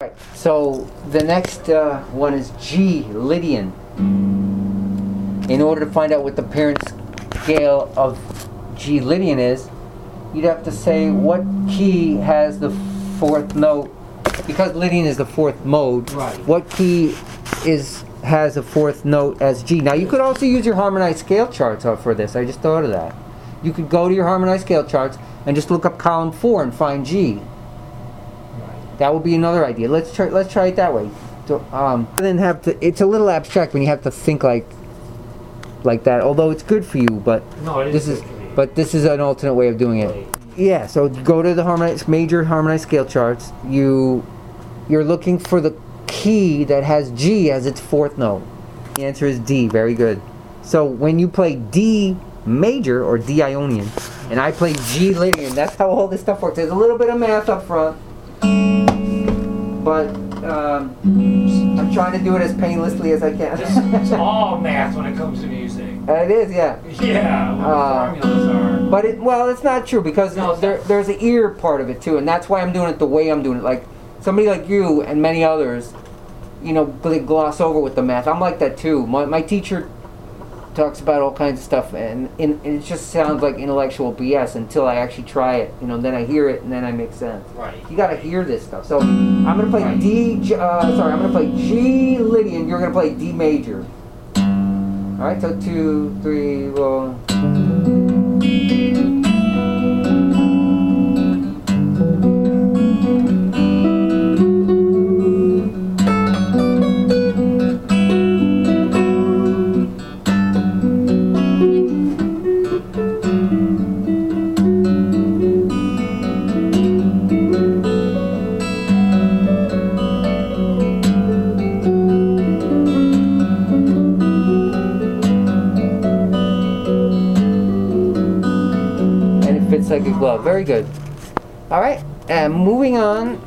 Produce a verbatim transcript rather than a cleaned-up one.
right, so the next uh, one is G, Lydian. In order to find out what the parent scale of G Lydian is, you'd have to say what key has the fourth note. Because Lydian is the fourth mode, right. What key is has a fourth note as G? Now you could also use your harmonized scale charts for this. I just thought of that. You could go to your harmonized scale charts and just look up column four and find G. Right. That would be another idea. Let's try. Let's try it that way. So, um, then have to. It's a little abstract when you have to think like, like that. Although it's good for you, but no, it this is. is. But this is an alternate way of doing it. Yeah. So go to the harmonized major harmonized scale charts. You, you're looking for the key that has G as its fourth note. The answer is D. Very good. So when you play D major or D Ionian, and I play G Lydian, that's how all this stuff works. There's a little bit of math up front, but um, I'm trying to do it as painlessly as I can. It's, it's all math when it comes to music. It is, yeah. Yeah, what Uh, the formulas are. But it, well, it's not true because No, it's there, not. there's an ear part of it too, and that's why I'm doing it the way I'm doing it. Like somebody like you and many others, you know, they gloss over with the math. I'm like that too. My my teacher talks about all kinds of stuff, and, and, and it just sounds like intellectual B S until I actually try it. You know, then I hear it, and then I make sense. Right. You got to hear this stuff. So I'm gonna play Right. D. J- Uh, sorry, I'm gonna play G Lydian. You're gonna play D major. All right. So two, three, well. Like a glove. Very good. All right, and moving on